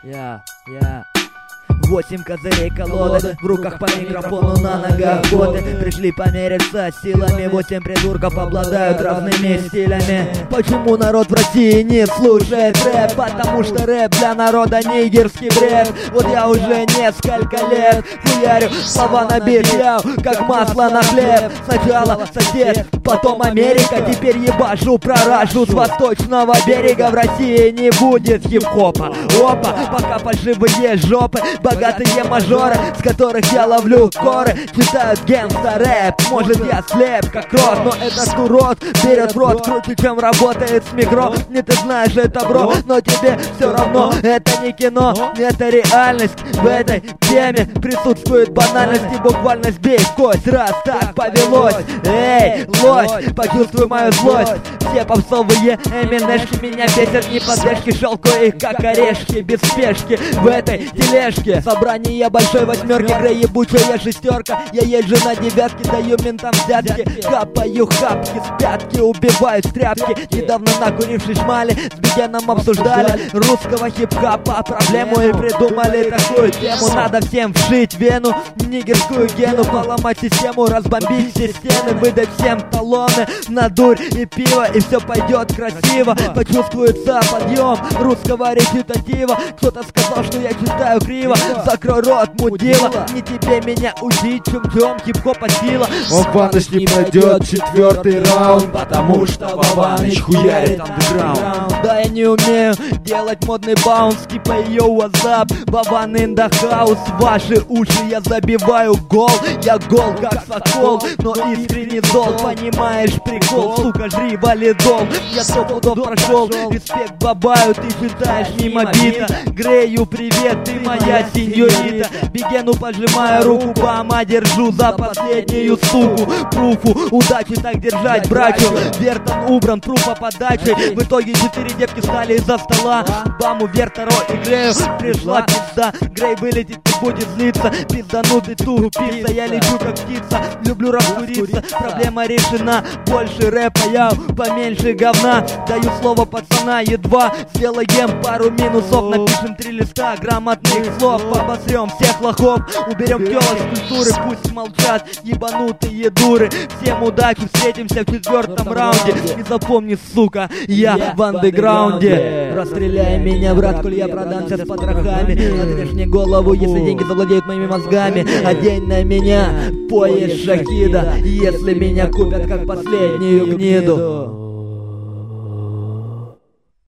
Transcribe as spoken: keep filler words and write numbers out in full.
Я, я. Восемь козырей колоды, в руках по микрофону, на ногах боты. Пришли помериться силами, восемь придурков обладают разными стилями. Почему народ в России не слушает рэп? Потому что рэп для народа нигерский бред. Вот я уже несколько лет хуярю слова на бит, как масло на хлеб. Сначала сосед, потом Америка, теперь ебашу прорашу с восточного берега. В России не будет хип-хопа. Опа, пока фальшивые жопы, богатые мажоры, с которых я ловлю коры, читают гангста-рэп. Может я слеп, как рот, но этот урод берет в рот круче, чем работает с микро. Не ты знаешь это, бро, но тебе все равно. Это не кино, это реальность. В этой теме присутствует банальность и буквально сбей в кость, раз так повелось. Эй, лось, почувствуй мою злость. Все попсовые эминешки меня бесят, не поддержки, щелкаю их как орешки, без спешки в этой тележке. Собрание большой восьмерки, Грей ебучая шестерка. Я езжу на девятке, даю ментам взятки, капаю хапки с пятки, убиваю стряпки. Недавно накурившись шмали, с Бигеном обсуждали русского хип-хопа проблему и придумали такую тему. Надо всем вшить вену, нигерскую гену, поломать систему, разбомбить все стены, выдать всем талоны на дурь и пиво, и все пойдет красиво. Почувствуется подъем русского речитатива. Кто-то сказал, что я читаю криво. Закрой рот, мудила, не тебе меня учить, чем-чем хип-хопа сила. Он Ваныч не пройдет четвертый раунд, потому что Вованыч хуярит андеграунд. Да, я не умею делать модный баунс, типа йоу, what's up, Вован in the house. Ваши уши я забиваю гол, я гол как сокол, но искренне зол. Понимаешь прикол, сука, жри валидол. Я сто пудов прошел, респект бабаю, ты читаешь мимо бита. Грею привет, ты моя сеньорита. Бигену поджимаю руку, Бама держу за последнюю суку. Пруфу, удачи так держать, брачу. Вертон убран, пруфа подачей. В итоге четыре девки стали из-за стола. Баму, Верторо и Грею пришла пизда. Грей вылетит и будет злиться. Пизданутый тупица, я лечу как птица. Люблю раскуриться, проблема решена. Больше рэпа, я поменьше говна. Даю слово пацана, едва сделаем пару минусов. Напишем три листа грамотных слов. Обосрем всех лохов, уберем тело с культуры. Пусть молчат ебанутые дуры. Всем удачи, встретимся в четвертом раунде. И запомни, сука, я в андеграунде. Расстреляй меня, брат, коль я продамся с потрохами. Отрежь мне голову, если деньги завладеют моими мозгами. Одень на меня пояс Шахида, если меня купят как последнюю гниду.